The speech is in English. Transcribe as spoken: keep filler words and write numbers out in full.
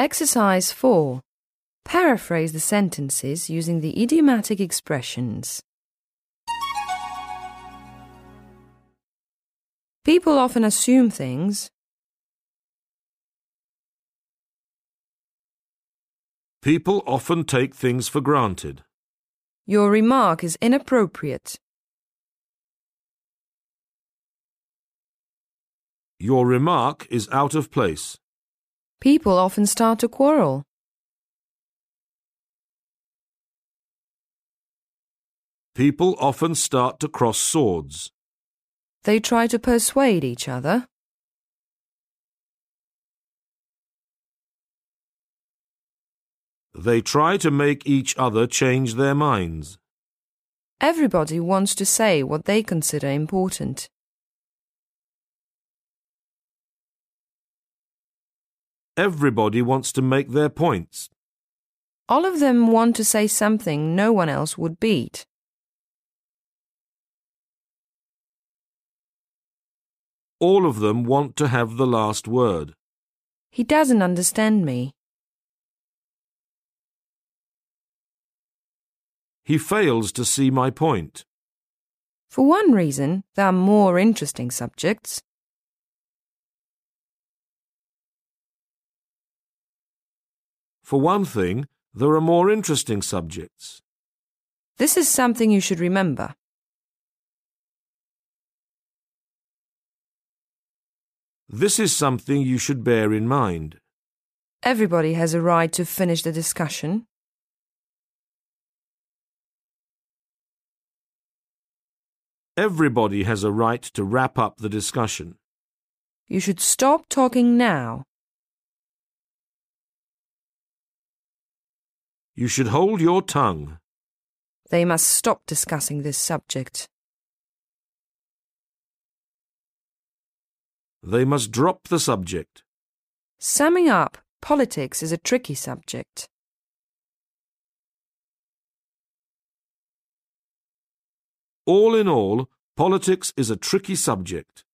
Exercise four. Paraphrase the sentences using the idiomatic expressions. People often assume things. People often take things for granted. Your remark is inappropriate. Your remark is out of place. People often start to quarrel. People often start to cross swords. They try to persuade each other. They try to make each other change their minds. Everybody wants to say what they consider important. Everybody wants to make their points. All of them want to say something no one else would beat. All of them want to have the last word. He doesn't understand me. He fails to see my point. For one reason, there are more interesting subjects. For one thing, there are more interesting subjects. This is something you should remember. This is something you should bear in mind. Everybody has a right to finish the discussion. Everybody has a right to wrap up the discussion. You should stop talking now. You should hold your tongue. They must stop discussing this subject. They must drop the subject. Summing up, politics is a tricky subject. All in all, politics is a tricky subject.